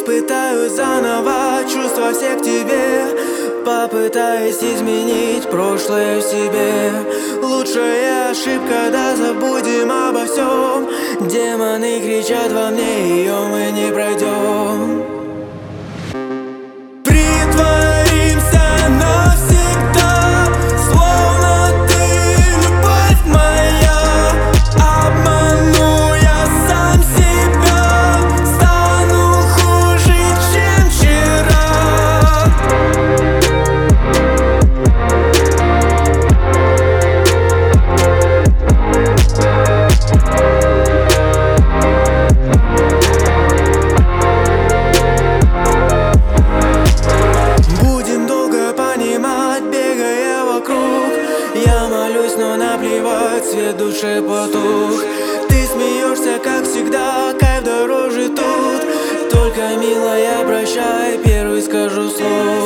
испытаю заново чувства всех к тебе, попытаясь изменить прошлое в себе. Лучшая ошибка, да забудем обо всем. Демоны кричат во мне, ее мы не пройдем. Притворимся навсегда, словно ты любовь моя. Обману я сам себя, стану хуже, чем вчера. Будем долго понимать, бегая вокруг. Я молюсь, но наплевать, свет в душе потух. Ты смеешься, как всегда, кайф дороже тут. Только, милая, прощай, первый скажу слово.